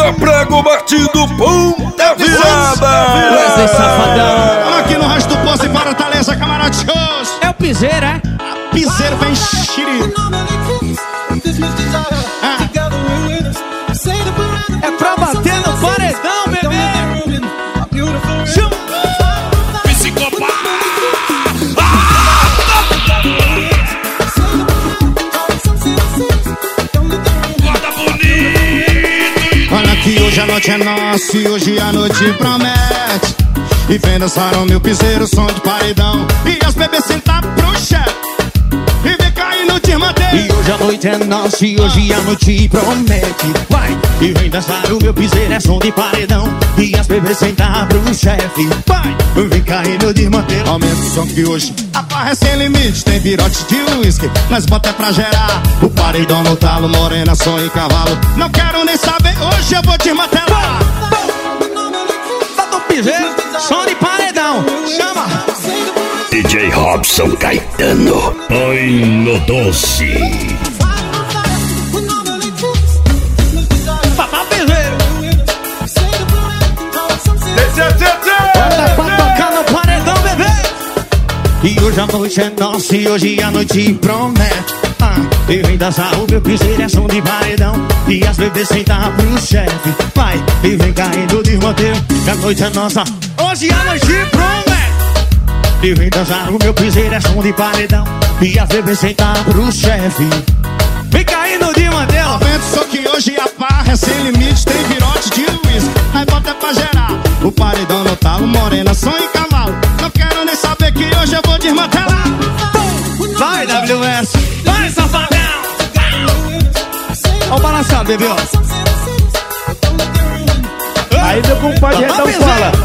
Bota prego batido, ponta virada. Wesley Safadão. Aqui no Rádio do Poço em Fortaleza, camarada shows. É o piseiro, é? Piseiro vem xiri. É pra bater no paredão, bebê. Olha que hoje a noite é nossa e hoje a noite promete. E vem dançar o meu piseiro, som de paredão. E as bebês sentar pro chefe e vem cair no desmanteiro. E hoje a noite é nossa e hoje a noite promete. Vai! E vem dançar o meu piseiro, é som de paredão. E as bebês sentar pro chefe. Vai! Vem cair no desmanteiro. Aumenta o som que hoje a barra é sem limite. Tem virote de uísque, nós bota é pra gerar. O paredão no talo, morena, som e cavalo. Não quero nem saber, hoje eu vou desmantelar. Tá no piseiro, som de paredão. Chama! DJ Robson Caetano, põe no doce. Papá piseiro. Bota pra tocar no paredão, bebê. E hoje a noite é nossa e hoje a noite promete. E vem dançar o meu piseiro, é som de paredão. E as bebês sentar pro chefe. Vai, e vem caindo de roteiro. Que a noite é nossa, hoje a noite promete. E vem dançar o meu piseiro, é som de paredão. E as bebês sentar pro chefe. Vem caindo de mantel. Aumenta o som que hoje a barra é sem limite. Tem virote de uísque, aí bota é pra gerar. O paredão no talo, morena, som e cavalo. Não quero nem saber que hoje eu vou desmantelar. Vai, WS. Vai, safadão. Ó o balançado, bebê, ó. Aí meu compadre Redão fala: